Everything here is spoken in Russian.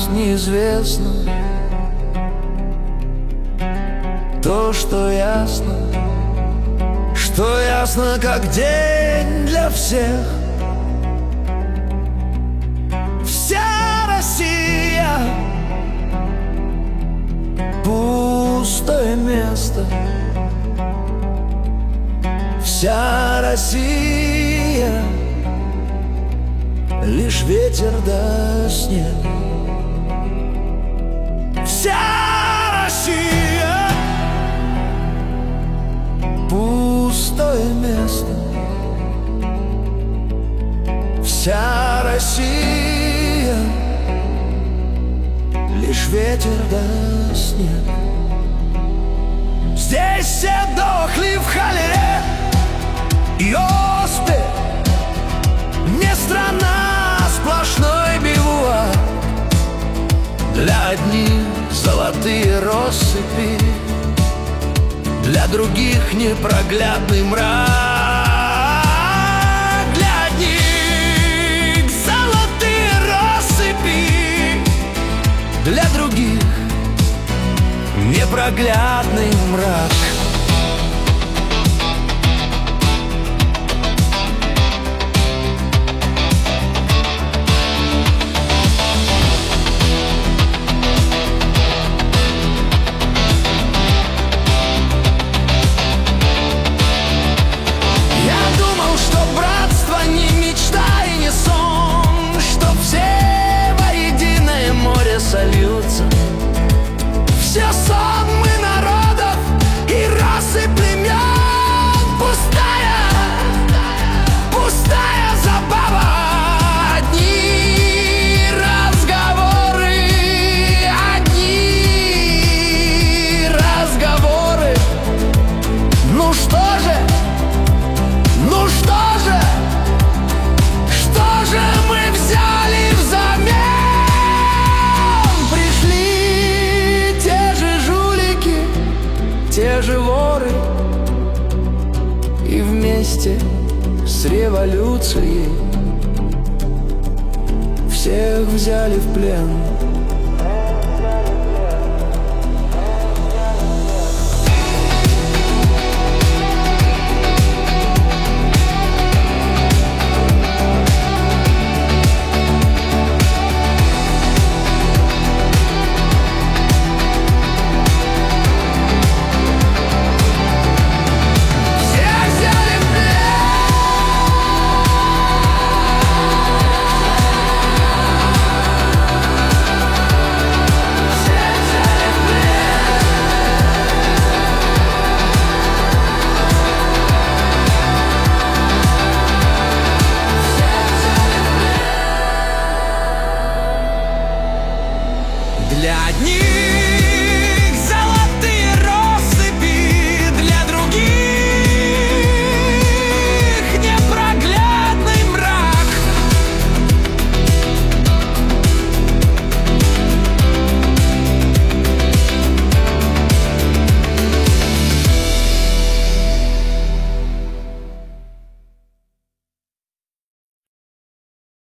неизвестно. То, что ясно, как день для всех. Вся Россия — пустое место. Вся Россия — лишь ветер да снег. Вся Россия — пустое место. Вся Россия — лишь ветер да снег. Здесь все дохли в холере и оспе. Не страна, сплошной бивуак. Для одних золотые россыпи, для других непроглядный мрак. Для одних золотые россыпи, для других непроглядный мрак. Сольются все сонмы народов и расы племен. Пустая забава, одни разговоры. Ну что же мы взяли взамен? Те же воры, и вместе с революцией всех взяли в плен.